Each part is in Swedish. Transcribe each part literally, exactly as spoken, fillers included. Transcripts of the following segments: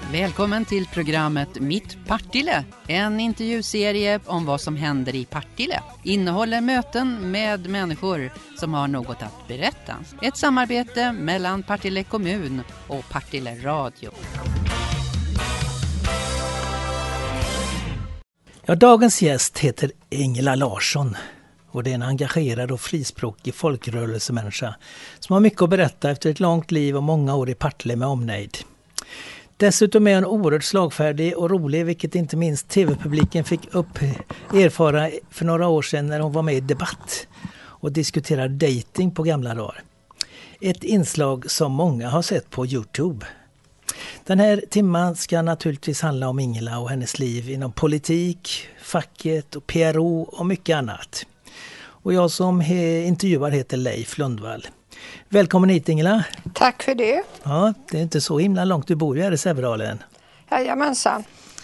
Välkommen till programmet Mitt Partille, en intervjuserie om vad som händer i Partille. Innehåller möten med människor som har något att berätta. Ett samarbete mellan Partille kommun och Partille radio. Ja, dagens gäst heter Ingela Larsson och det är en engagerad och frispråkig folkrörelsemänniska som har mycket att berätta efter ett långt liv och många år i Partille med omnejd. Dessutom är hon oerhört slagfärdig och rolig, vilket inte minst tv-publiken fick upp erfara för några år sedan när hon var med i Debatt och diskuterade dating på gamla dagar. Ett inslag som många har sett på YouTube. Den här timman ska naturligtvis handla om Ingela och hennes liv inom politik, facket och P R O och mycket annat. Och jag som he- intervjuar heter Leif Lundvall. Välkommen hit, Ingela. Tack för det. Ja, det är inte så himla långt, du bor ju här i Sävedalen. Jajamensan.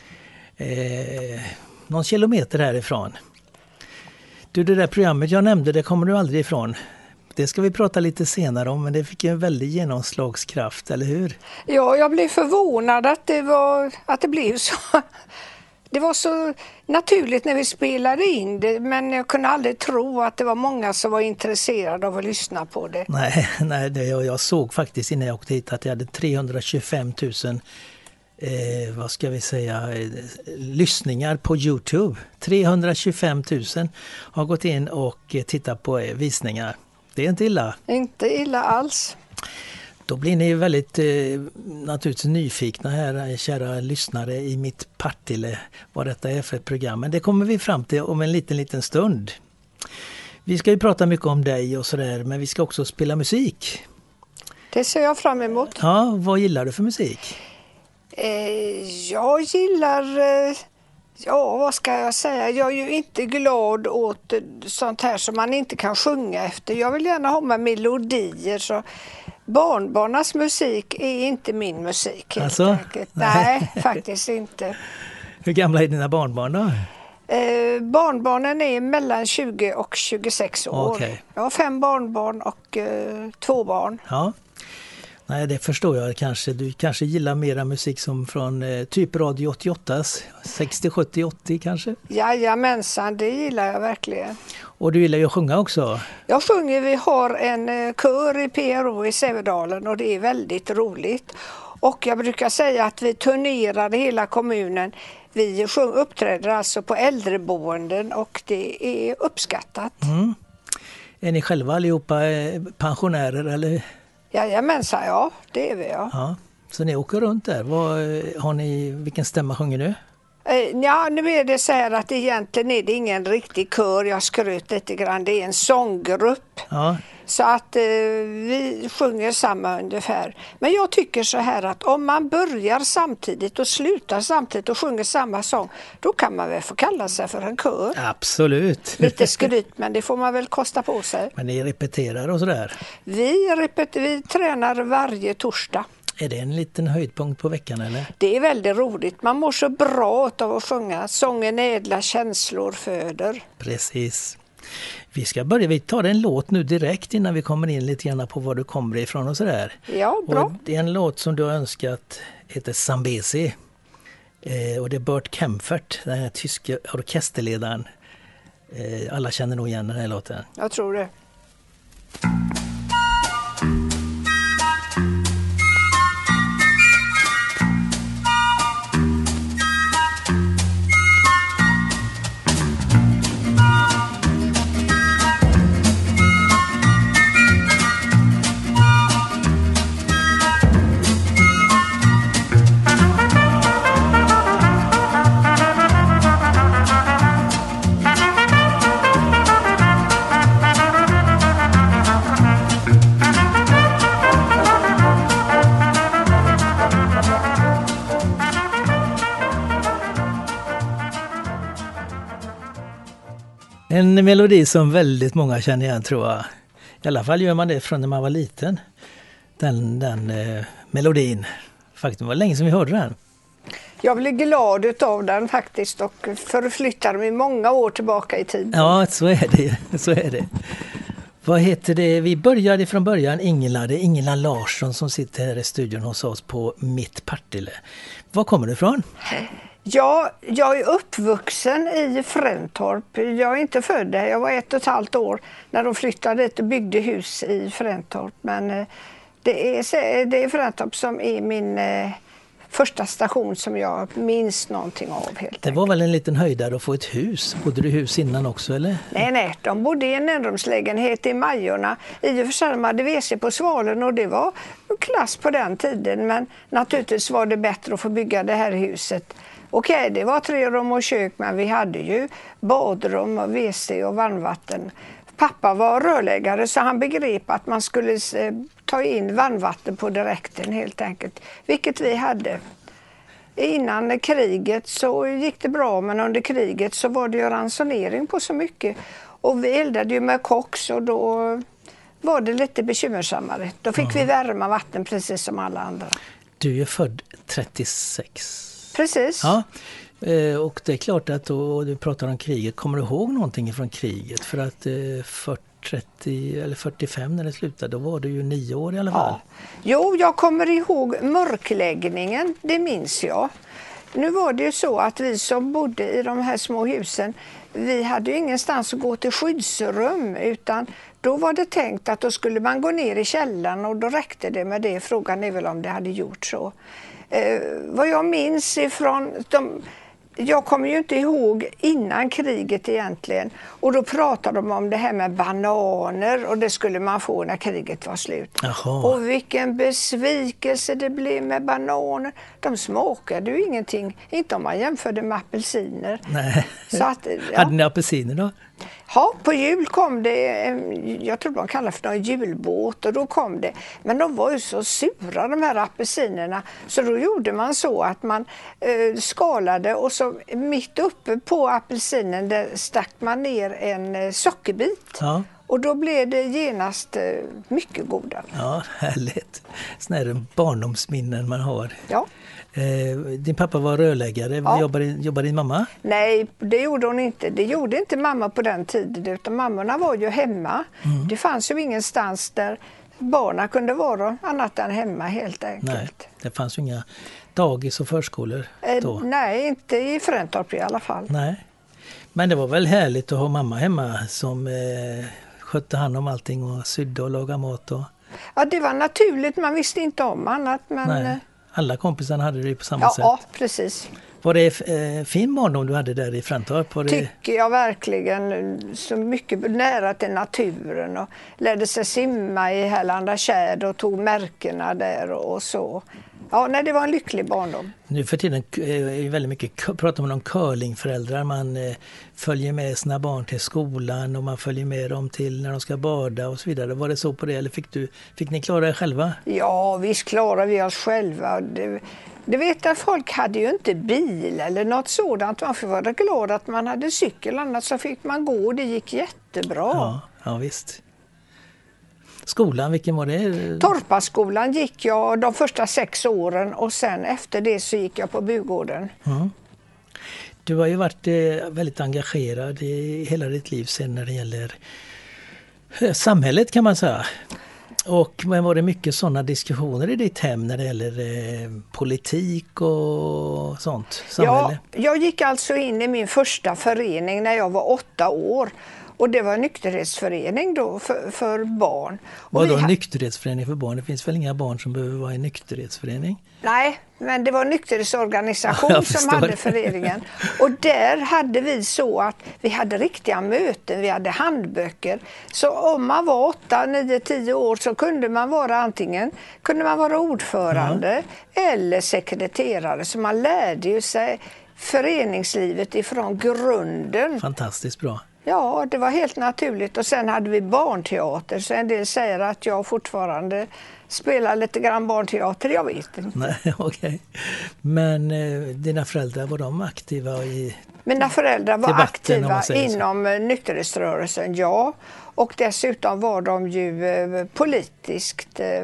Eh, någon kilometer härifrån. Du, det där programmet jag nämnde, det kommer du aldrig ifrån. Det ska vi prata lite senare om, men det fick ju en väldig genomslagskraft, eller hur? Ja, jag blev förvånad att det, var, att det blev så. Det var så naturligt när vi spelade in det, men jag kunde aldrig tro att det var många som var intresserade av att lyssna på det. Nej, nej det, jag, jag såg faktiskt innan jag åkte hit att jag hade trehundratjugofem tusen eh, vad ska vi säga, eh, lyssningar på YouTube. trehundratjugofem tusen har gått in och eh, tittat på eh, visningar. Det är inte illa. Inte illa alls. Då blir ni väldigt eh, naturligtvis nyfikna här, kära lyssnare, i Mitt Partille, vad detta är för ett program. Men det kommer vi fram till om en liten, liten stund. Vi ska ju prata mycket om dig och sådär, men vi ska också spela musik. Det ser jag fram emot. Ja, vad gillar du för musik? Eh, jag gillar... Eh... Ja, vad ska jag säga? Jag är ju inte glad åt sånt här som man inte kan sjunga efter. Jag vill gärna ha med melodier, så barnbarnas musik är inte min musik. Alltså? Nej. Nej, faktiskt inte. Hur gamla är dina barnbarn då? Eh, barnbarnen är mellan tjugo och tjugosex år. Okay. Jag har fem barnbarn och eh, två barn. Ja. Nej, det förstår jag kanske. Du kanske gillar mera musik som från eh, typ Radio åttioåtta, sextio, sjuttio, åttio kanske? Jajamensan, det gillar jag verkligen. Och du gillar ju att sjunga också? Jag sjunger, vi har en eh, kör i P R O i Sävedalen och det är väldigt roligt. Och jag brukar säga att vi turnerar i hela kommunen. Vi sjung, uppträder alltså på äldreboenden och det är uppskattat. Mm. Är ni själva allihopa eh, pensionärer eller? Jajamensan, ja, det är vi, ja. Ja. Så ni åker runt där. Vad, har ni, vilken stämma sjunger du? Eh, ja, nu är det så här att egentligen är det ingen riktig kör. Jag skröt lite grann. Det är en sånggrupp. Ja. Så att eh, vi sjunger samma ungefär. Men jag tycker så här att om man börjar samtidigt och slutar samtidigt och sjunger samma sång, då kan man väl få kalla sig för en kör. Absolut. Lite skryt, men det får man väl kosta på sig. Men ni repeterar och sådär? Vi, repet- vi tränar varje torsdag. Är det en liten höjdpunkt på veckan eller? Det är väldigt roligt. Man mår så bra av att sjunga. Sången ädla känslor föder. Precis. Vi ska börja, vi tar en låt nu direkt innan vi kommer in lite grann på var du kommer ifrån och sådär. Ja, bra. Och det är en låt som du har önskat, heter Zambezi. Eh, och det är Bert Kaempfert, den här tyska orkesterledaren. Eh, alla känner nog igen den här låten. Jag tror det. En melodi som väldigt många känner igen, tror jag. I alla fall gör man det från när man var liten. Den, den eh, melodin. Faktiskt var det länge sedan vi hörde den. Jag blev glad utav den faktiskt och förflyttade mig många år tillbaka i tiden. Ja, så är det. Så är det. Vad heter det? Vi började från början Ingela, det är Ingela Larsson som sitter här i studion hos oss på Mitt Partille. Var kommer du ifrån? Ja, jag är uppvuxen i Fräntorp. Jag är inte född där. Jag var ett och ett halvt år när de flyttade dit och byggde hus i Fräntorp. Men det är, det är Fräntorp som är min eh, första station som jag minns någonting av. Helt det var enkelt. Väl en liten höjdare att få ett hus. Bodde du hus innan också eller? Nej, nej. De bodde i en enrumslägenhet i Majorna. I och för sig de hade W C på Svalen och det var klass på den tiden. Men naturligtvis var det bättre att få bygga det här huset. Okej, det var tre rum och kök, men vi hade ju badrum och W C och varmvatten. Pappa var rörläggare så han begrep att man skulle ta in varmvatten på direkten helt enkelt. Vilket vi hade. Innan kriget så gick det bra, men under kriget så var det ju ransonering på så mycket. Och vi eldade ju med koks och då var det lite bekymmersammare. Då fick mm. vi värma vatten precis som alla andra. Du är född trettiosex. Precis. Ja, och det är klart att då, du pratar om kriget. Kommer du ihåg någonting från kriget? För att för trettio eller fyrtiofem när det slutade, då var du ju nio år i alla fall. Ja. Jo, jag kommer ihåg mörkläggningen, det minns jag. Nu var det ju så att vi som bodde i de här små husen, vi hade ju ingenstans att gå till skyddsrum utan då var det tänkt att då skulle man gå ner i källaren och då räckte det med det. Frågan är väl om det hade gjort så. Eh, vad jag minns ifrån, de, jag kommer ju inte ihåg innan kriget egentligen och då pratade de om det här med bananer och det skulle man få när kriget var slut. Jaha. Och vilken besvikelse det blev med bananer. De smakade ju ingenting, inte om man jämförde med apelsiner. Nej. Så att, ja. Hade ni apelsiner då? Ja, på jul kom det, jag tror de kallar för en julbåt och då kom det. Men de var ju så sura de här apelsinerna så då gjorde man så att man eh, skalade och så mitt uppe på apelsinen där stack man ner en eh, sockerbit. Ja. Och då blev det genast eh, mycket godare. Ja, härligt. Sådana här barndomsminnen man har. Ja. Eh, din pappa var rörläggare. Ja. Jobbade, jobbade din mamma? Nej, det gjorde hon inte. Det gjorde inte mamma på den tiden. Utan mammorna var ju hemma. Mm. Det fanns ju ingenstans där barnen kunde vara annat än hemma helt enkelt. Nej, det fanns ju inga dagis och förskolor då. Eh, nej, inte i Fräntorp i alla fall. Nej. Men det var väl härligt att ha mamma hemma som eh, skötte hand om allting och sydde och lagade mat. Och... Ja, det var naturligt. Man visste inte om annat. Men... Nej. Alla kompisarna hade det på samma ja, sätt. Ja, precis. Var det eh, fin barndom du hade där i Fräntorp? Var det... Tycker jag verkligen. Så mycket nära till naturen. Och lärde sig simma i Hällanda kärd och tog märkena där och så. Ja, nej, det var en lycklig barndom. Nu för tiden är väldigt mycket, pratar man om curlingföräldrar. Man eh, följer med sina barn till skolan och man följer med dem till när de ska bada och så vidare. Var det så på det eller fick, du, fick ni klara er själva? Ja, visst klarar vi oss själva. Det, det vet att folk hade ju inte bil eller något sådant. Man får vara glad att man hade cykel, annars så fick man gå och det gick jättebra. Ja, ja visst. Skolan, vilken var det? Torpaskolan gick jag de första sex åren och sen efter det så gick jag på Bugården. Mm. Du har ju varit eh, väldigt engagerad i hela ditt liv sen när det gäller eh, samhället kan man säga. Och men var det mycket sådana diskussioner i ditt hem när det gäller eh, politik och sånt? Samhälle? Ja, jag gick alltså in i min första förening när jag var åtta år. Och det var en nykterhetsförening då för, för barn. Vad då en nykterhetsförening för barn? Det finns väl inga barn som behöver vara i en nykterhetsförening? Nej, men det var en nykterhetsorganisation ja, som hade det. Föreningen. Och där hade vi så att vi hade riktiga möten, vi hade handböcker. Så om man var åtta, nio, tio år så kunde man vara antingen kunde man vara ordförande ja. eller sekreterare. Så man lärde ju sig föreningslivet ifrån grunden. Fantastiskt bra. Ja, det var helt naturligt. Och sen hade vi barnteater. Så en del säger att jag fortfarande spelar lite grann barnteater. Jag vet inte. Nej, okej. Okay. Men eh, dina föräldrar, var de aktiva i Mina föräldrar var debatten, aktiva inom nykterhetsrörelsen, ja. Och dessutom var de ju eh, politiskt eh,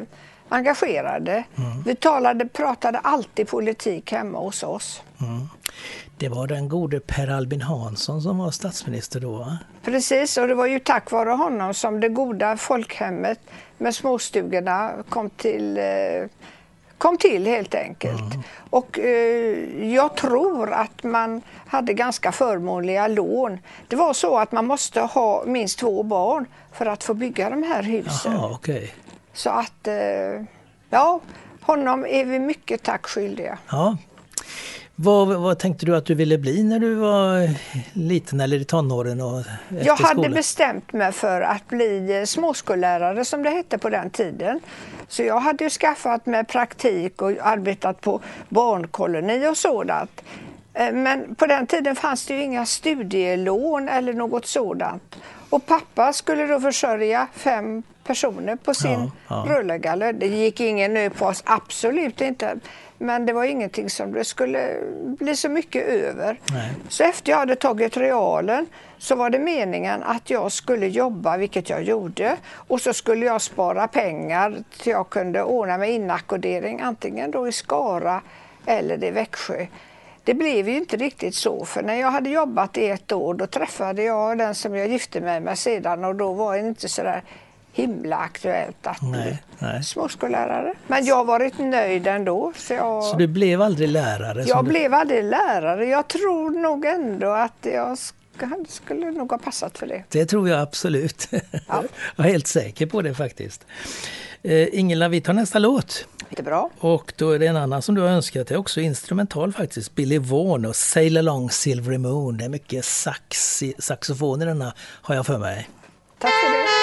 engagerade. Mm. Vi talade, pratade alltid politik hemma hos oss. Mm. Det var den gode Per Albin Hansson som var statsminister då, va? Precis, och det var ju tack vare honom som det goda folkhemmet med småstugorna kom till, kom till helt enkelt. Mm. Och eh, jag tror att man hade ganska förmånliga lån. Det var så att man måste ha minst två barn för att få bygga de här husen. Aha, okay. Så att, eh, ja, honom är vi mycket tackskyldiga. Ja. Vad, vad tänkte du att du ville bli när du var liten eller i tonåren och efter Jag hade skolan? bestämt mig för att bli småskollärare som det hette på den tiden. Så jag hade ju skaffat mig praktik och arbetat på barnkoloni och sådant. Men på den tiden fanns det ju inga studielån eller något sådant. Och pappa skulle då försörja fem personer på sin ja, ja. rörläggare. Det gick ingen nu på oss, absolut inte. Men det var ingenting som det skulle bli så mycket över. Nej. Så efter jag hade tagit realen så var det meningen att jag skulle jobba, vilket jag gjorde. Och så skulle jag spara pengar till jag kunde ordna med inackordering, antingen då i Skara eller i Växjö. Det blev ju inte riktigt så, för när jag hade jobbat i ett år då träffade jag den som jag gifte mig med sedan, och då var det inte så där himla aktuellt att bli småskollärare. Men jag har varit nöjd ändå. Så, jag, så du blev aldrig lärare? Jag du... blev aldrig lärare. Jag tror nog ändå att jag sk- skulle nog ha passat för det. Det tror jag absolut. Ja. Jag är helt säker på det faktiskt. Eh, Ingela, vi tar nästa låt. Det är bra. Och då är det en annan som du har önskat. Det är också instrumental faktiskt. Billy Vaughan och Sail Along Silvery Moon. Det är mycket sax, saxofon i denna, har jag för mig. Tack för det.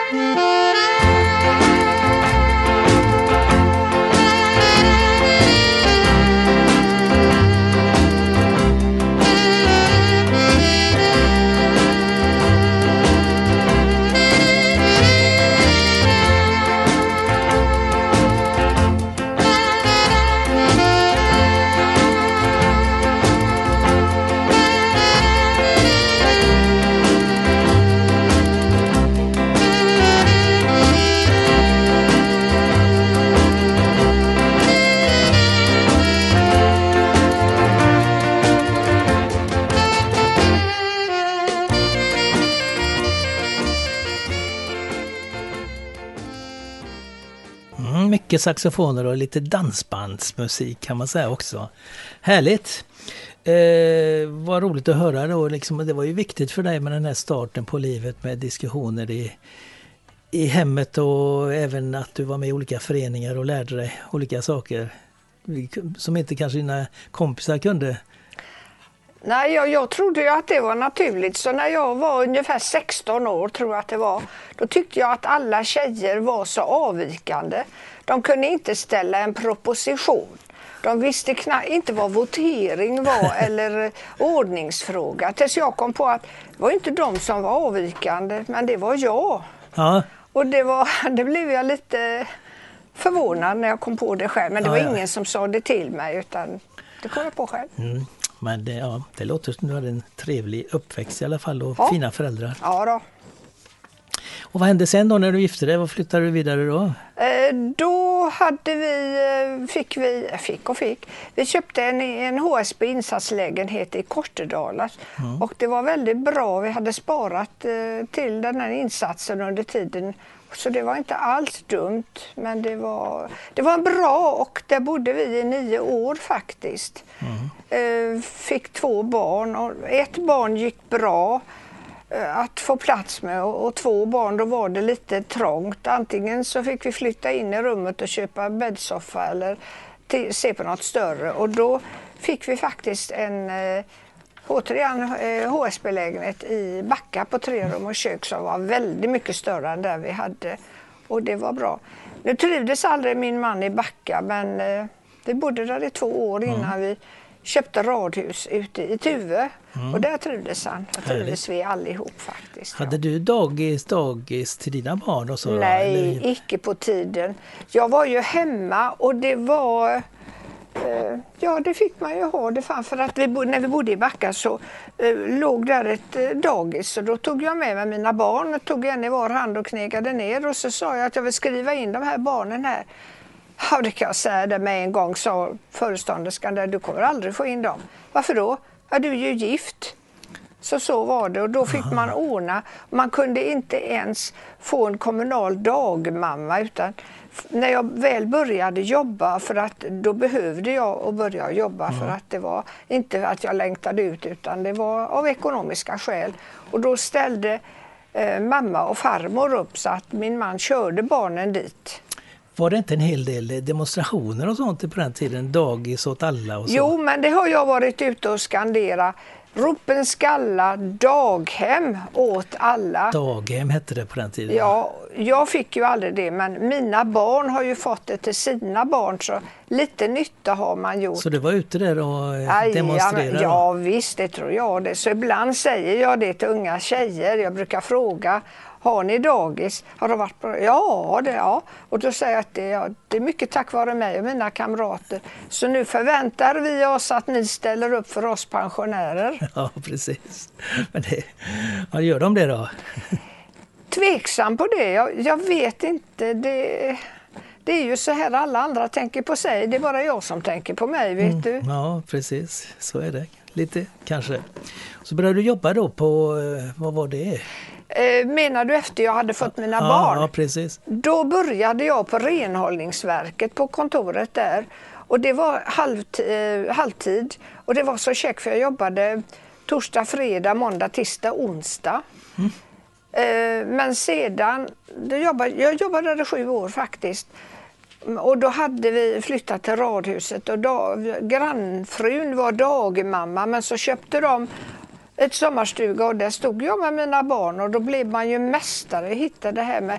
Mycket saxofoner och lite dansbandsmusik kan man säga också. Härligt! Eh, vad roligt att höra då. Liksom, det var ju viktigt för dig med den här starten på livet med diskussioner i, i hemmet och även att du var med i olika föreningar och lärde dig olika saker som inte kanske dina kompisar kunde. Nej, jag, jag trodde ju att det var naturligt. Så när jag var ungefär sexton år, tror jag att det var, då tyckte jag att alla tjejer var så avvikande. De kunde inte ställa en proposition. De visste knappt inte vad votering var eller ordningsfråga. Tills jag kom på att det var inte de som var avvikande, men det var jag. Ja. Och det, var, det blev jag lite förvånad när jag kom på det själv. Men det var ja, ja. ingen som sa det till mig, utan det kom jag på själv. Mm. Men det, ja, det låter som du hade en trevlig uppväxt i alla fall och ja. fina föräldrar. Ja då. Och vad hände sen då när du gifte dig? Vad flyttade du vidare då? Eh, då hade vi, fick vi, fick och fick, vi köpte en, en H S B insatslägenhet i Kortedala. Mm. Och det var väldigt bra. Vi hade sparat eh, till den här insatsen under tiden. Så det var inte alls dumt, men det var, det var bra, och där bodde vi i nio år faktiskt. Mm. Eh, fick två barn, och ett barn gick bra eh, att få plats med, och, och två barn då var det lite trångt. Antingen så fick vi flytta in i rummet och köpa bäddsoffa eller t- se på något större, och då fick vi faktiskt en eh, återigen H S B-lägenhet i Backa på tre rum och kök som var väldigt mycket större än där vi hade, och det var bra. Nu trivdes aldrig min man i Backa, men eh, vi bodde där i två år innan mm. vi köpte radhus ute i Tuve, mm. och där trivdes han. Där trivdes vi allihop faktiskt. Hade ja. du dagis, dagis till dina barn? Och så, Nej, eller? icke på tiden. Jag var ju hemma, och det var... Ja, det fick man ju ha det fan, för att vi, när vi bodde i Backa så eh, låg där ett eh, dagis, så då tog jag med mig mina barn och tog en i var hand och knegade ner, och så sa jag att jag vill skriva in de här barnen här. Ja, det kan jag säga det med en gång, sa förestånderskan där, du kommer aldrig få in dem. Varför då? Ja, du är ju gift. Så så var det och då fick Aha. man ordna. Man kunde inte ens få en kommunal dagmamma utan när jag väl började jobba, för att då behövde jag att börja jobba mm. för att det var inte att jag längtade ut utan det var av ekonomiska skäl. Och då ställde eh, mamma och farmor upp så att min man körde barnen dit. Var det inte en hel del demonstrationer och sånt på den tiden? Dagis åt alla och så? Jo, men det har jag varit ute och skandera. Ropen skalla, daghem åt alla. Daghem hette det på den tiden? Ja, jag fick ju aldrig det, men mina barn har ju fått det till sina barn, så lite nytta har man gjort. Så du var ute där och demonstrerade? Ja, ja visst, det tror jag det. Så ibland säger jag det till unga tjejer, jag brukar fråga, har ni dagis? Har det varit på? Ja, det ja. Och då säger jag att det, ja, det är mycket tack vare mig och mina kamrater. Så nu förväntar vi oss att ni ställer upp för oss pensionärer. Ja, precis. Men det, vad gör de det då? Tveksam på det. Jag, jag vet inte. Det, det är ju så här alla andra tänker på sig. Det är bara jag som tänker på mig, vet mm, du. Ja, precis. Så är det. Lite, kanske. Så började du jobba då på, vad var det? Menar du efter jag hade fått mina ja, barn? Ja, precis. Då började jag på renhållningsverket på kontoret där. Och det var halvt- eh, halvtid. Och det var så käckt för jag jobbade torsdag, fredag, måndag, tisdag, onsdag. Mm. Eh, men sedan, då jobbade, jag jobbade där sju år faktiskt. Och då hade vi flyttat till radhuset och då, grannfrun var dagmamma, men så köpte de ett sommarstuga och där stod jag med mina barn och då blev man ju mästare, hittade det här med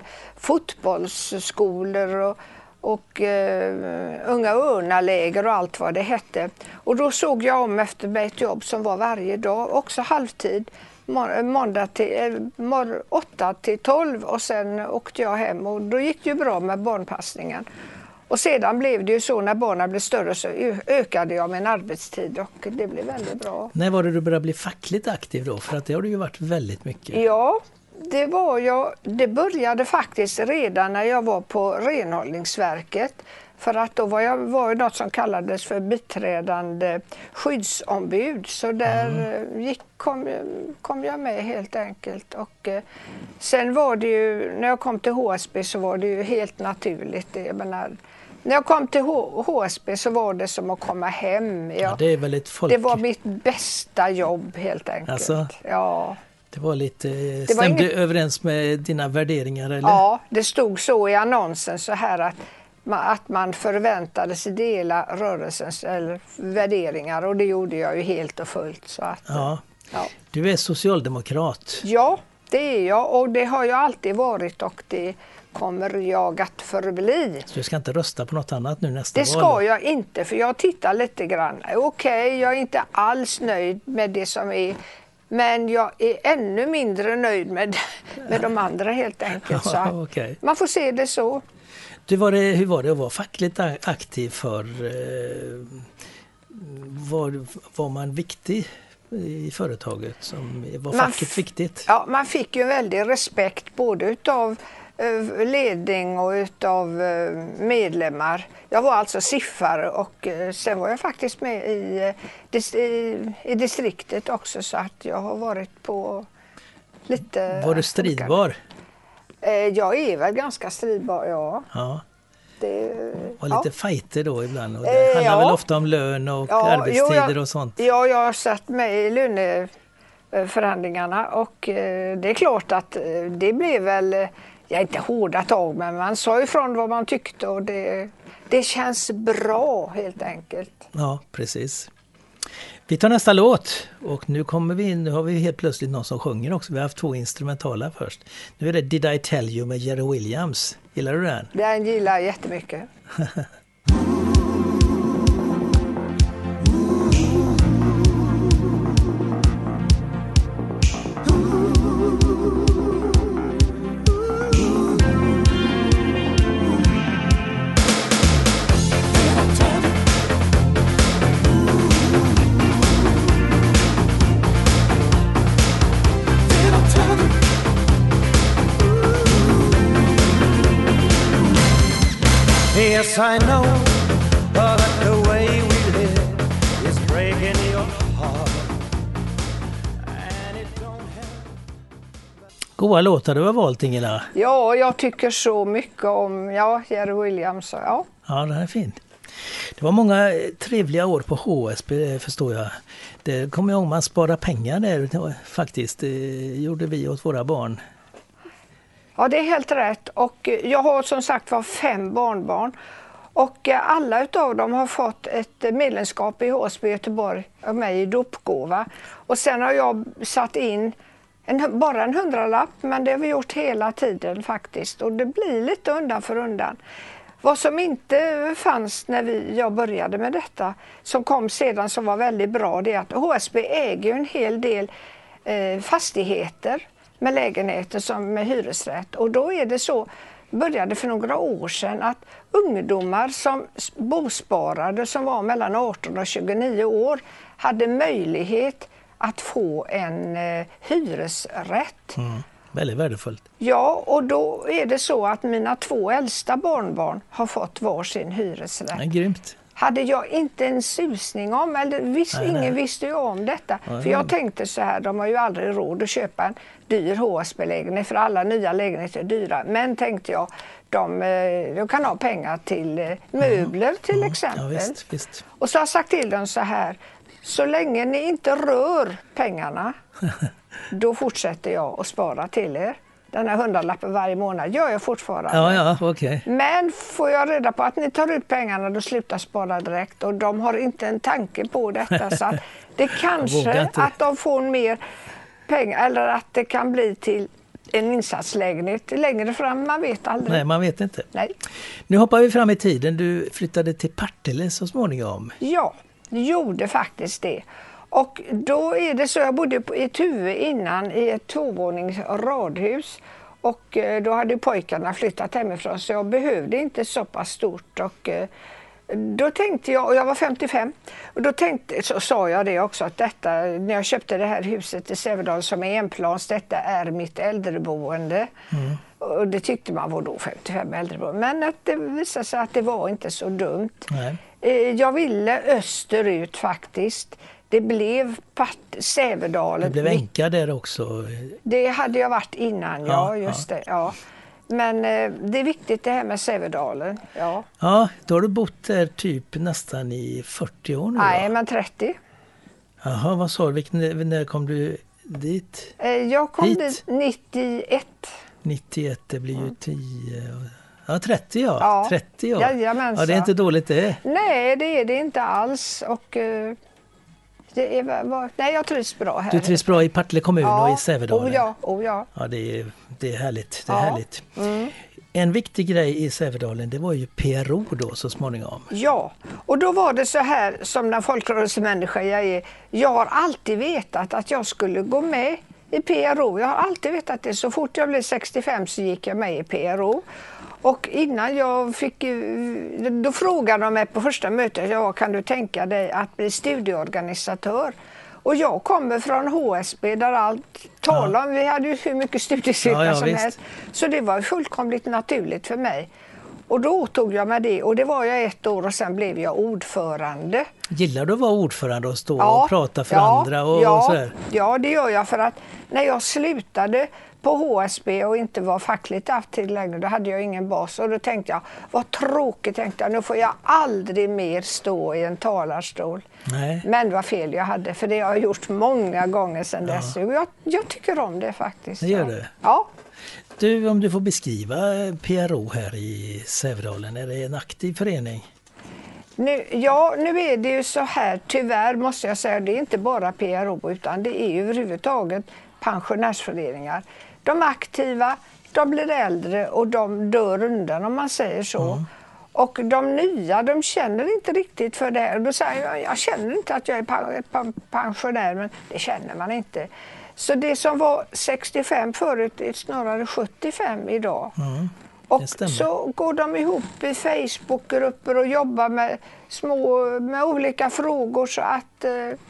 fotbollsskolor och, och uh, unga örnaläger och allt vad det hette. Och då såg jag om efter mig ett jobb som var varje dag, också halvtid, må- måndag till äh, åtta till tolv och sen åkte jag hem och då gick det ju bra med barnpassningen. Och sedan blev det ju så när barnen blev större så ökade jag min arbetstid och det blev väldigt bra. När var det du började bli fackligt aktiv då? För att det har du ju varit väldigt mycket. Ja, det var jag. Det började faktiskt redan när jag var på renhållningsverket. För att då var jag var ju något som kallades för biträdande skyddsombud. Så där mm. gick, kom, kom jag med helt enkelt. Och eh, sen var det ju, när jag kom till H S B så var det ju helt naturligt. Jag menar, när jag kom till H S B så var det som att komma hem. Jag, ja, det är väl ett folk... Det var mitt bästa jobb helt enkelt. Alltså, ja. Det var lite, det stämde var inget... överens med dina värderingar eller? Ja, det stod så i annonsen så här att att man förväntade sig dela rörelsens eller värderingar och det gjorde jag ju helt och fullt. Så att, ja. Ja. Du är socialdemokrat. Ja, det är jag och det har jag alltid varit och det kommer jag att förbli. Så du ska inte rösta på något annat nu nästa val? Det ska val? jag inte för jag tittar lite grann. Okej, okay, jag är inte alls nöjd med det som är, men jag är ännu mindre nöjd med, med de andra helt enkelt. Så ja, okay. Man får se det så. Du, var det, hur var det att vara fackligt aktiv för? Eh, var, var man viktig i företaget? Som, var man facket f- viktigt? Ja, man fick ju en väldig respekt både utav eh, ledning och utav eh, medlemmar. Jag var alltså siffare och eh, sen var jag faktiskt med i, dis- i, i distriktet också så att jag har varit på lite... Var du stridbar? Jag är väl ganska stridbar, ja. Ja. Det var lite ja. fighter då ibland. Och det handlar ja. väl ofta om lön och ja, arbetstider jo, jag, och sånt. Ja, jag har satt med i löneförhandlingarna och det är klart att det blev väl, ja inte hårda tag, men man sa ifrån vad man tyckte och det, det känns bra helt enkelt. Ja, precis. Vi tar nästa låt och nu kommer vi in, nu har vi helt plötsligt någon som sjunger också. Vi har haft två instrumentala först. Nu är det Did I Tell You med Jerry Williams. Gillar du den? Den gillar jag jättemycket. Yes, Yes, I know uh, that the way we live is breaking your heart. And it don't have... Goda låtar du har valt, Ingela. Ja, jag tycker så mycket om ja, Jerry Williams. Ja. Ja, det här är fint. Det var många trevliga år på H S B, förstår jag. Det kommer jag ihåg, man sparar pengar där faktiskt. Det gjorde vi åt våra barn. Ja, det är helt rätt. Och jag har som sagt var fem barnbarn. Och alla utav dem har fått ett medlemskap i H S B Göteborg av mig i dopgåva. Och sen har jag satt in en, bara en hundralapp, men det har vi gjort hela tiden faktiskt. Och det blir lite undan för undan. Vad som inte fanns när vi, jag började med detta, som kom sedan som var väldigt bra, det är att H S B äger en hel del eh, fastigheter med lägenheter som med hyresrätt. Och då är det så, började för några år sedan, att ungdomar som bosparade som var mellan arton och tjugonio år hade möjlighet att få en eh, hyresrätt. Mm. Väldigt värdefullt. Ja, och då är det så att mina två äldsta barnbarn har fått varsin hyresrätt. Ja, grymt. Hade jag inte en susning om, eller visst, nej, ingen nej. visste ju om detta. Nej, för jag tänkte så här, de har ju aldrig råd att köpa en dyr H S B-lägenhet, för alla nya lägenheter är dyra. Men tänkte jag, de, de kan ha pengar till möbler mm. till mm. exempel. Ja, visst, visst. Och så har jag sagt till dem så här, så länge ni inte rör pengarna, då fortsätter jag att spara till er. Den här hundralappen varje månad gör jag fortfarande. Ja, ja, okej. Okay. Men får jag reda på att ni tar ut pengarna, då slutar spara direkt. Och de har inte en tanke på detta. Så att det kanske att de får mer pengar, eller att det kan bli till en insatslägenhet längre fram. Man vet aldrig. Nej, man vet inte. Nej. Nu hoppar vi fram i tiden. Du flyttade till Partille så småningom. Ja, gjorde faktiskt det. Och då är det så, jag bodde i Tuve innan i ett tvåvånings radhus. Och då hade pojkarna flyttat hemifrån, så jag behövde inte så pass stort. Och då tänkte jag, och jag var femtiofem, och då tänkte, så sa jag det också, att detta, när jag köpte det här huset i Sävedalen som är enplans, detta är mitt äldreboende. Mm. Och det tyckte man var då femtiofem äldreboende. Men att det visade sig att det var inte så dumt. Nej. Jag ville österut faktiskt. Det blev Part- Sävedalen. Det blev Enka där också. Det hade jag varit innan, ja, ja just ja. det. Ja. Men eh, det är viktigt det här med Sävedalen. Ja. Ja, då har du bott där typ nästan i fyrtio år nu. Nej, men trettio. Jaha, vad sa du? Vilken, när kom du dit? Eh, jag kom dit, dit nittioett. nittioett, det blir ju tio... Ja, trettio ja. ja. trettio ja. Jajamensan. Ja, det är inte dåligt det. Nej, det är det inte alls. Och... Eh, Det är, var, nej, jag trivs bra här. Du trivs bra i Partille kommun ja, och i Sävedalen? Oh ja, oh ja. Ja, det är, det är härligt. Det är ja. härligt. Mm. En viktig grej i Sävedalen, det var ju P R O då så småningom. Ja, och då var det så här som den folkrörelsemänniska jag är. Jag har alltid vetat att jag skulle gå med i P R O. Jag har alltid vetat det. Så fort jag blev sextiofem så gick jag med i P R O. Och innan jag fick, då frågade de mig på första mötet, ja, kan du tänka dig att bli studieorganisatör? Och jag kommer från H S B där allt talar om, ja. vi hade ju hur mycket studiecirklar ja, ja, som visst. helst. Så det var fullkomligt naturligt för mig. Och då tog jag med det, och det var jag ett år och sen blev jag ordförande. Gillar du att vara ordförande och stå ja, och prata för ja, andra? Och, ja, och sådär? Ja, det gör jag, för att när jag slutade på H S B och inte var fackligt aktiv längre, då hade jag ingen bas. Och då tänkte jag, vad tråkigt, tänkte jag, nu får jag aldrig mer stå i en talarstol. Nej. Men vad fel jag hade, för det har jag gjort många gånger sedan ja. dess. Och jag, jag tycker om det faktiskt. Det gör du? Ja. Du, om du får beskriva P R O här i Sävedalen, är det en aktiv förening? Nu, ja, nu är det ju så här, tyvärr måste jag säga, det är inte bara P R O utan det är överhuvudtaget pensionärsföreningar. De aktiva, de blir äldre och de dör undan, om man säger så. Mm. Och de nya, de känner inte riktigt för det här. Då säger jag, jag känner inte att jag är pensionär, men det känner man inte. Så det som var sextiofem förut är snarare sjuttiofem idag. Mm. Och så går de ihop i Facebookgrupper och jobbar med små, med olika frågor, så att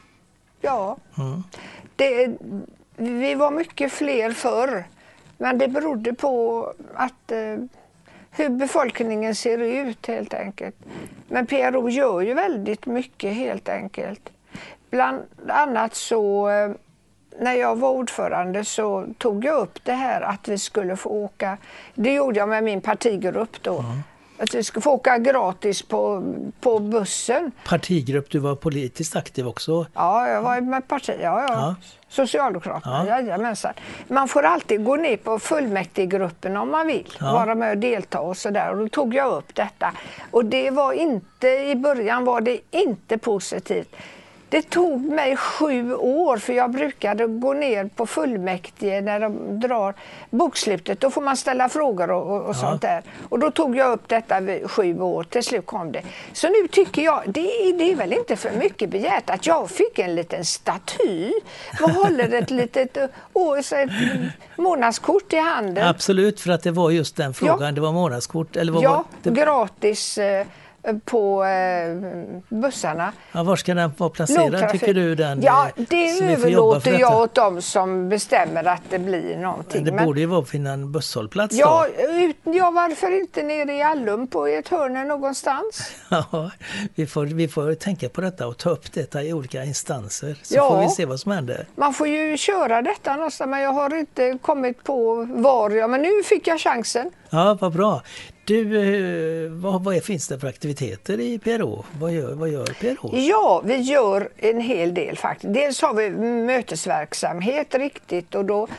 ja, mm. det, vi var mycket fler förr. Men det berodde på att hur befolkningen ser ut helt enkelt. Men P R O gör ju väldigt mycket helt enkelt. Bland annat så när jag var ordförande så tog jag upp det här att vi skulle få åka, det gjorde jag med min partigrupp då, mm. att vi skulle få åka gratis på, på bussen. Partigrupp, du var politiskt aktiv också? Ja, jag var med parti, ja, ja. ja. Socialdemokraterna, ja. Jajamensan. Man får alltid gå ner på fullmäktigegruppen om man vill, ja. Vara med och delta och sådär. Och då tog jag upp detta. Och det var inte, i början var det inte positivt. Det tog mig sju år för jag brukade gå ner på fullmäktige när de drar bokslutet. Då får man ställa frågor och, och, och ja. Sånt där. Och då tog jag upp detta vid sju år. Till slut kom det. Så nu tycker jag, det är, det är väl inte för mycket begärt att jag fick en liten staty. Vad håller ett litet å, så ett månadskort i handen? Absolut, för att det var just den frågan. Ja. Det var månadskort. Eller vad ja, var det? Gratis på eh, bussarna. Ja, var ska den vara placerad, Lågtrafik. Tycker du? Den, ja, det överlåter jag åt dem som bestämmer att det blir någonting. Men det men, borde ju vara att finna en busshållplats ja, då. Ut, ja, varför inte nere i Allum på ett hörn någonstans? Ja, vi får, vi får tänka på detta och ta upp detta i olika instanser. Så ja, får vi se vad som händer. Man får ju köra detta någonstans, men jag har inte kommit på var jag, men nu fick jag chansen. Ja, vad bra. Du, vad, vad finns det för aktiviteter i P R O? Vad gör, vad gör P R O? Ja, vi gör en hel del faktiskt. Dels har vi mötesverksamhet riktigt och då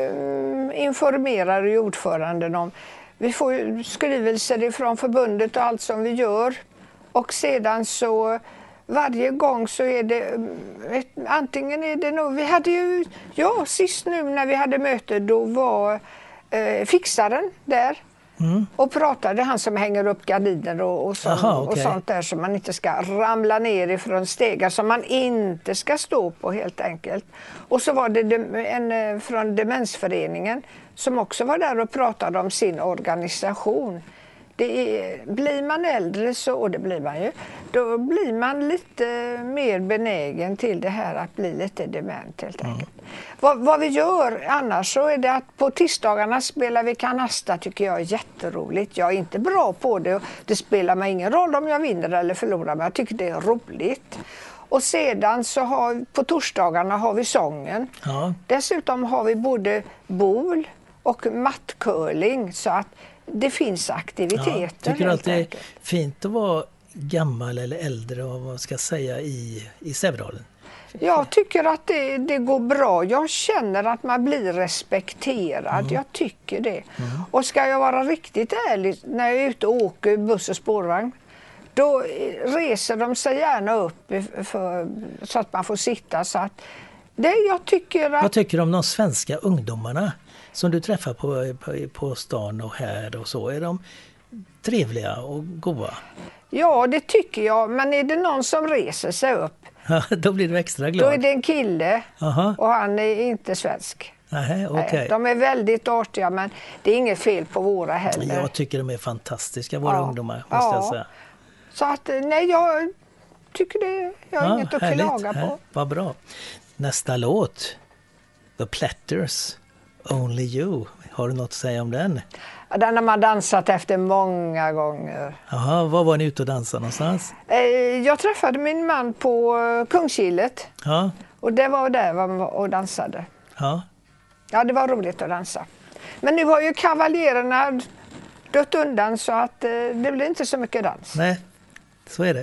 eh, informerar ju ordföranden om. Vi får skrivelser ifrån förbundet och allt som vi gör. Och sedan så varje gång så är det ett, antingen är det nog, vi hade ju, ja sist nu när vi hade möte då var eh, fixaren där. Mm. Och pratade, han som hänger upp gardiner och, och, sånt, Aha, okay. och sånt där, så man inte ska ramla ner ifrån stegar som man inte ska stå på helt enkelt. Och så var det en från Demensföreningen som också var där och pratade om sin organisation. Det är, blir man äldre så, och det blir man ju, då blir man lite mer benägen till det här att bli lite dement helt enkelt. Mm. Vad, vad vi gör annars så är det att på tisdagarna spelar vi kanasta, tycker jag är jätteroligt. Jag är inte bra på det och det spelar mig ingen roll om jag vinner eller förlorar, men jag tycker det är roligt. Och sedan så har på torsdagarna har vi sången. Ja. Dessutom har vi både bol och mattcurling så att det finns aktiviteter. Ja, tycker du att det är fint att vara gammal eller äldre och vad ska jag säga i, i Sävedalen? Jag tycker att det, det går bra. Jag känner att man blir respekterad. Mm. Jag tycker det. Mm. Och ska jag vara riktigt ärlig, när jag är ute och åker buss och spårvagn, då reser de sig gärna upp för, så att man får sitta. Så att det, jag tycker att... Vad tycker du om de svenska ungdomarna som du träffar på, på, på stan och här och så? Är de trevliga och goda? Ja, det tycker jag. Men är det någon som reser sig upp, då blir du extra glad. Då är det en kille. Aha. Och han är inte svensk. Nej, okay. De är väldigt artiga, men det är inget fel på våra heller. Jag tycker de är fantastiska, våra ja. ungdomar, måste ja. jag säga. Så att, nej, jag tycker det. Jag har ja, inget att härligt. klaga på. Ja, vad bra. Nästa låt, The Platters, Only You. Har du något att säga om den? Den har man dansat efter många gånger. Jaha, var var ni ute och dansade någonstans? Jag träffade min man på Kungskillet. Ja. Och det var där man var och dansade. Ja. Ja, det var roligt att dansa. Men nu har ju kavaljererna dött undan så att det blir inte så mycket dans. Nej, så är det.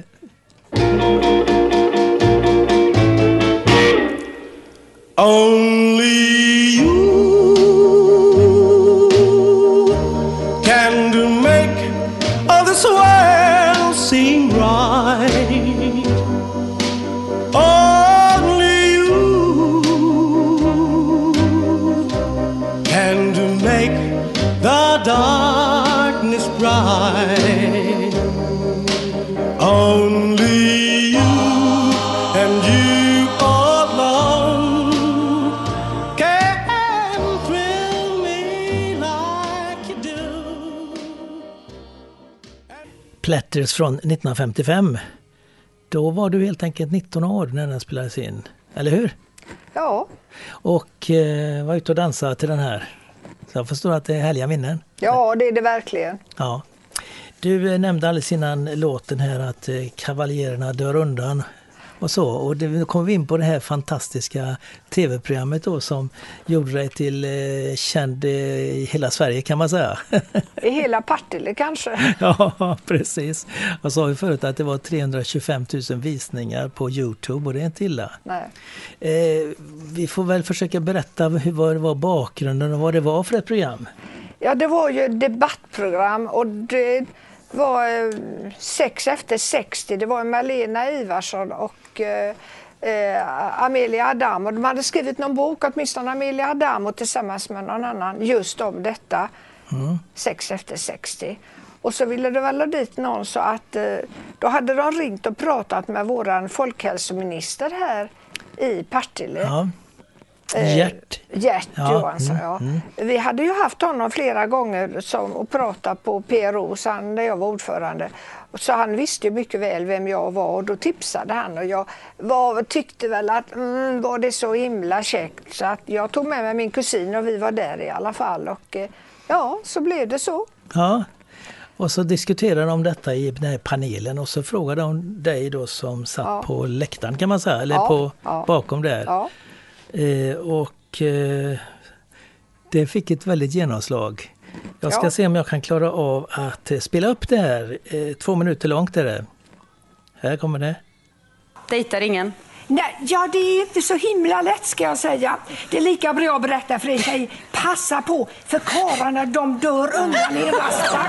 Only you can do make all this world seem right. Only you can do make the darkness bright. Only you and you alone can thrill me like you do. Platters från nittonhundrafemtiofem. Då var du helt enkelt nitton år när den spelades in, eller hur? Ja. Och eh, var ute och dansade till den här. Så jag förstår att det är härliga minnen. Ja, det är det verkligen. Ja. Du nämnde alldeles innan låten här att kavaljererna dör undan och så. Och nu kommer vi in på det här fantastiska tv-programmet då som gjorde dig till eh, känd i hela Sverige kan man säga. I hela Partille kanske. Ja, precis. Jag sa ju förut att det var trehundratjugofem tusen visningar på YouTube och det är inte illa. Nej. Eh, vi får väl försöka berätta hur, vad det var bakgrunden och vad det var för ett program. Ja, det var ju ett debattprogram och det var eh, sex efter sextio. Det var Malena Ivarsson och eh, eh, Amelia Adamo. De hade skrivit någon bok, åtminstone Amelia Adamo tillsammans med någon annan, just om detta. Mm. sex efter sextio. Och så ville det väl ha dit någon så att eh, då hade de ringt och pratat med våran folkhälsominister här i Partille. Ja. Gert. Gert ja, Johansson, mm, ja. Mm. Vi hade ju haft honom flera gånger som, och pratat på P R O sen när jag var ordförande. Så han visste ju mycket väl vem jag var och då tipsade han och jag var, tyckte väl att mm, var det så himla käckt så att jag tog med mig min kusin och vi var där i alla fall och ja, så blev det så. Ja. Och så diskuterade de detta i den här panelen och så frågade de dig då som satt ja. på läktaren kan man säga, eller ja, på, ja. bakom där. Ja. Eh, och eh, det fick ett väldigt genomslag. Jag ska ja. se om jag kan klara av att eh, spela upp det här. Eh, två minuter långt är det. Här kommer det. Dejtar ingen? Nej, ja, det är inte så himla lätt ska jag säga. Det är lika bra att berätta för er tjejer. Passa på, för karlarna de dör undan i rastan.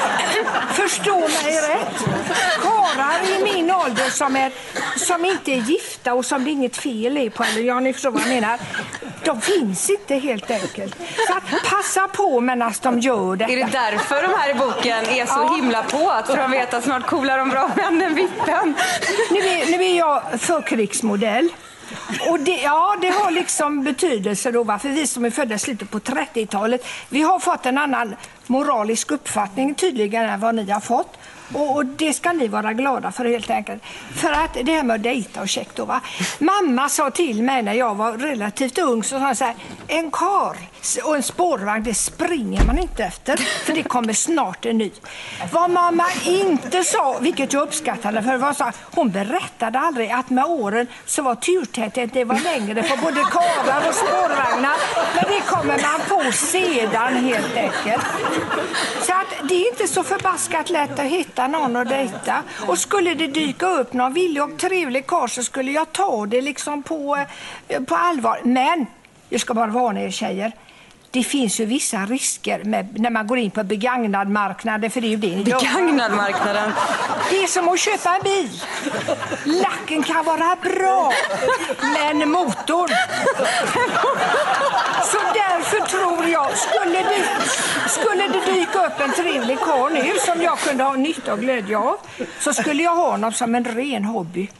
Förstå mig rätt. Karlar i min ålder som, är, som inte är gifta och som det är inget fel i på, eller jag ni förstår vad jag menar. De finns inte helt enkelt. Så att passa på medan de gör det. Är det därför de här i boken är så ja. himla på? Att de vet att snart coolar de bra männen vippen? Nu är, nu är jag förkrigsmodell. Och det, ja, det har liksom betydelse då, va? För vi som är födda i slutet på trettiotalet, vi har fått en annan moralisk uppfattning tydligen än vad ni har fått. Och, och det ska ni vara glada för helt enkelt. För att det här med att dejta och käckt då, va? Mamma sa till mig när jag var relativt ung så sa han så här, en kar och en spårvagn, det springer man inte efter för det kommer snart en ny. Vad mamma inte sa, vilket jag uppskattade för vad sa, hon berättade aldrig att med åren så var turtätheten det var längre på både karar och spårvagnar. Men det kommer man på sedan helt enkelt. Så att det är inte så förbaskat lätt att hitta någon att dejta. Och skulle det dyka upp någon villig och trevlig karl så skulle jag ta det liksom på, på allvar. Men jag ska bara varna er tjejer. Det finns ju vissa risker med, när man går in på begagnad marknaden, för det är ju det ni gör. Begagnad marknaden? Det är som att köpa en bil. Lacken kan vara bra, men motorn. Så därför tror jag, skulle det, skulle det dyka upp en trevlig karl nu som jag kunde ha nytta och glädje av, så skulle jag ha honom som en ren hobby.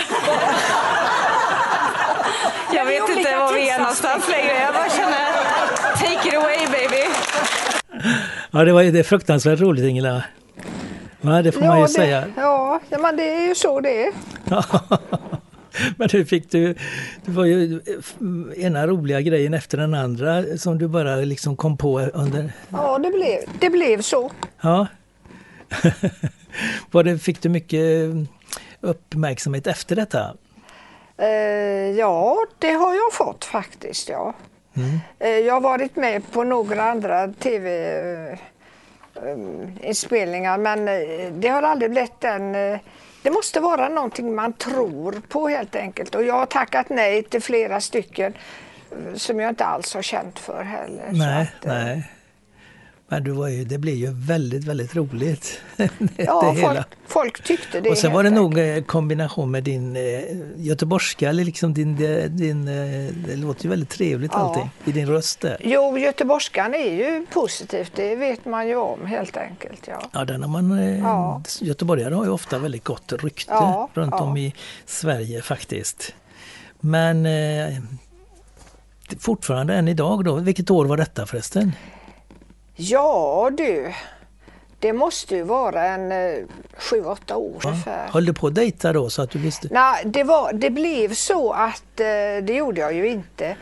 Jag vet inte var vi är någonstans längre. Jag bara känner, take it away baby. Ja, det var ju det fruktansvärt roligt, Ingela. Ja, det får ja, man ju det, säga. Ja, men det är ju så det är. Men du fick du, det var ju ena roliga grejen efter den andra som du bara liksom kom på under. Ja, det blev, det blev så. Ja. Var det, fick du mycket uppmärksamhet efter detta? Uh, ja, det har jag fått faktiskt, ja. Mm. Uh, jag har varit med på några andra tv-inspelningar, uh, men uh, det har aldrig blivit en... Uh, det måste vara någonting man tror på helt enkelt. Och jag har tackat nej till flera stycken uh, som jag inte alls har känt för heller. Nej, så att, uh, nej. Men du var ju, det blev ju väldigt, väldigt roligt. Ja, det folk, hela. folk tyckte det. Och sen var det enkelt. nog en kombination med din eh, göteborgska, eller liksom din, din eh, det låter ju väldigt trevligt ja. allting i din röst där. Jo, göteborgskan är ju positivt, det vet man ju om helt enkelt. Ja, ja, den har man, eh, ja. Göteborgare har ju ofta väldigt gott rykte ja, runt ja. om i Sverige faktiskt. Men eh, fortfarande än idag då, vilket år var detta förresten? Ja du, det måste ju vara en eh, sju, åtta år ja. ungefär. Höll du på att dejta då så att du visste? Nej, det, var, det blev så att, eh, det gjorde jag ju inte.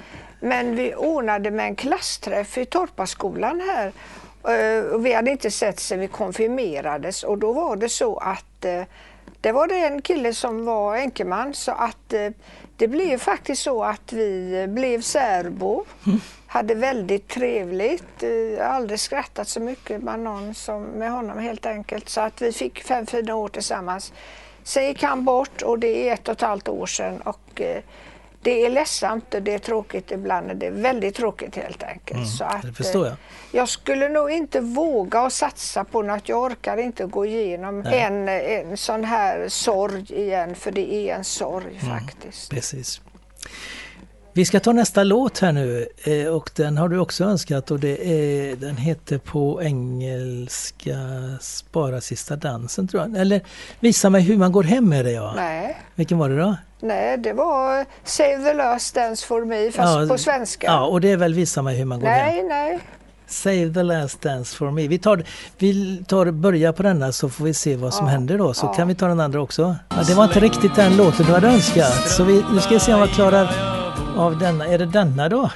Men vi ordnade med en klassträff i Torpaskolan här. Och vi hade inte sett sen vi konfirmerades. Och då var det så att det var det en kille som var enkeman. Så att det blev faktiskt så att vi blev särbo. Mm. Hade väldigt trevligt. Jag har aldrig skrattat så mycket med någon som med honom helt enkelt. Så att vi fick fem fina år tillsammans. Sen gick han bort och det är ett och ett halvt år sedan. Och det är ledsamt och det är tråkigt ibland. Det är väldigt tråkigt helt enkelt. Mm, så att, det förstår jag. Jag skulle nog inte våga att satsa på något. Jag orkar inte gå igenom en, en sån här sorg igen. För det är en sorg mm, faktiskt. Precis. Vi ska ta nästa låt här nu och den har du också önskat och det är, den heter på engelska Spara sista dansen tror jag. Eller Visa mig hur man går hem med det ja. Nej. Vilken var det då? Nej, det var Save the last dance for me fast ja, på svenska. Ja, och det är väl Visa mig hur man går nej, hem. Nej, nej. Save the last dance for me. Vi tar, vi tar börja på denna så får vi se vad som ja, händer då. Så ja. Kan vi ta den andra också. Ja, det var inte riktigt den låten du hade önskat. Så vi, nu ska vi se om vi klarar av denna. Är det denna då?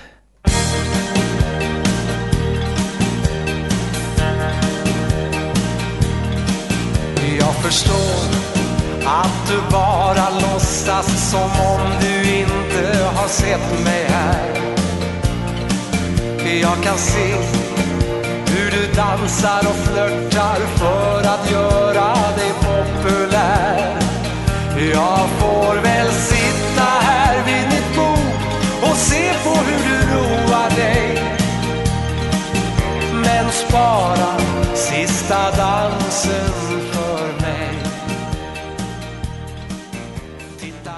Jag förstår att du bara låtsas som om du inte har sett mig här. Jag kan se hur du dansar och flörtar för att göra dig populär. Jag får väl sitta här vid mitt bord och se på hur du roar dig. Men spara sista dansen för mig. Titta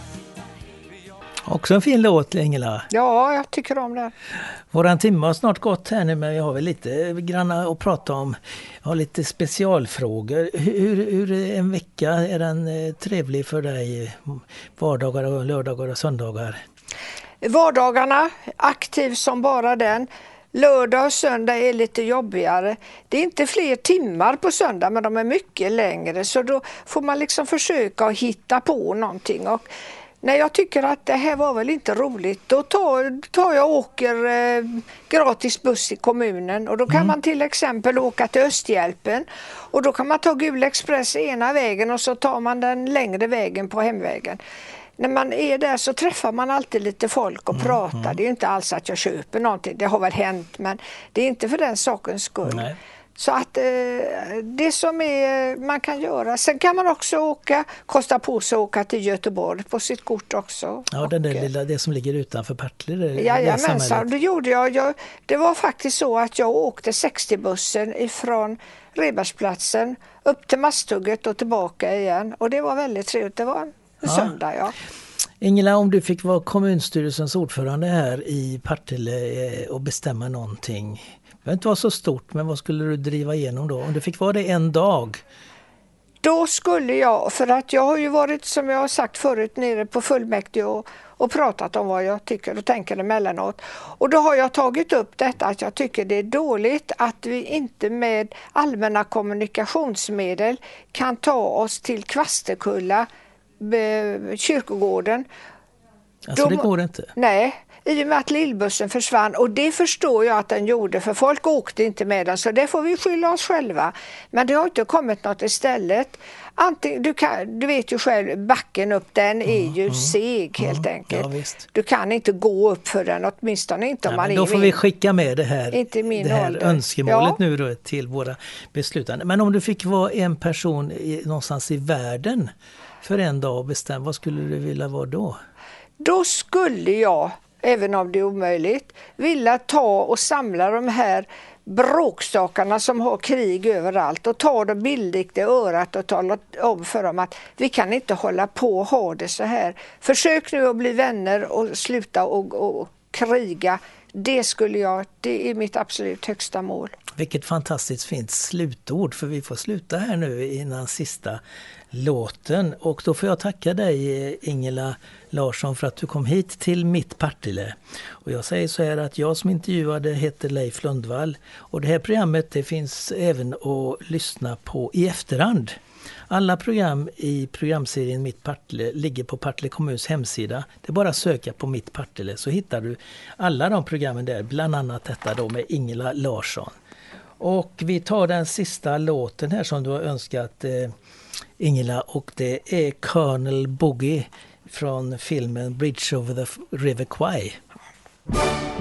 Också en fin låt, Ingela. Ja, jag tycker om det. Våran timme har snart gått här nu, men vi har väl lite granna att prata om. Jag har lite specialfrågor. Hur, hur en vecka är den trevlig för dig? Vardagar och lördagar och söndagar? Vardagarna, aktiv som bara den. Lördag och söndag är lite jobbigare. Det är inte fler timmar på söndag, men de är mycket längre. Så då får man liksom försöka att hitta på någonting. Och när jag tycker att det här var väl inte roligt, då tar, tar jag och åker eh, gratis buss i kommunen. Och då kan mm. man till exempel åka till Östhjälpen. Och då kan man ta Gul Express ena vägen och så tar man den längre vägen på hemvägen. När man är där så träffar man alltid lite folk och mm, pratar. Mm. Det är ju inte alls att jag köper någonting. Det har väl hänt, men det är inte för den sakens skull. Nej. Så att eh, det som är, man kan göra. Sen kan man också åka, kosta på sig att åka till Göteborg på sitt kort också. Ja, och, den där lilla, det som ligger utanför Partille. Jajamensan, det gjorde jag. jag. Det var faktiskt så att jag åkte sextio-bussen ifrån Rebergsplatsen upp till Masthugget och tillbaka igen. Och det var väldigt trevligt. Det var en ja. söndag, ja. Ingela, om du fick vara kommunstyrelsens ordförande här i Partille och bestämma någonting. Det inte var så stort, men vad skulle du driva igenom då? Om du fick vara det en dag? Då skulle jag, för att jag har ju varit, som jag har sagt förut, nere på fullmäktige och, och pratat om vad jag tycker och tänker emellanåt. Och då har jag tagit upp detta att jag tycker det är dåligt att vi inte med allmänna kommunikationsmedel kan ta oss till Kvasterkulla, kyrkogården. Alltså då, det går inte? Nej, i och med att lillbussen försvann. Och det förstår jag att den gjorde, för folk åkte inte med den. Så det får vi skylla oss själva. Men det har inte kommit något istället. Antingen, du, kan, du vet ju själv, backen upp, den är ju mm, seg helt mm, enkelt. Ja, visst. Du kan inte gå upp för den, åtminstone inte om ja, man är då får min, vi skicka med det här, inte min det här ålder. önskemålet ja. nu då till våra beslutande. Men om du fick vara en person i, någonstans i världen för en dag och bestämma, vad skulle du vilja vara då? Då skulle jag, även om det är omöjligt, vilja ta och samla de här bråkstakarna som har krig överallt och ta dem bildligt i örat och tala om för dem att vi kan inte hålla på och ha det så här. Försök nu att bli vänner och sluta och, och kriga. Det skulle jag, det är mitt absolut högsta mål. Vilket fantastiskt fint slutord, för vi får sluta här nu innan sista låten. Och då får jag tacka dig, Ingela Larsson, för att du kom hit till mitt Partille. Och jag säger så här att jag som intervjuade heter Leif Lundvall. Och det här programmet det finns även att lyssna på i efterhand Alla program i programserien Mitt Partille ligger på Partille kommuns hemsida. Det är bara att söka på Mitt Partille så hittar du alla de programmen där, bland annat detta då med Ingela Larsson. Och vi tar den sista låten här som du har önskat eh, Ingela, och det är Colonel Boogie från filmen Bridge over the River Kwai.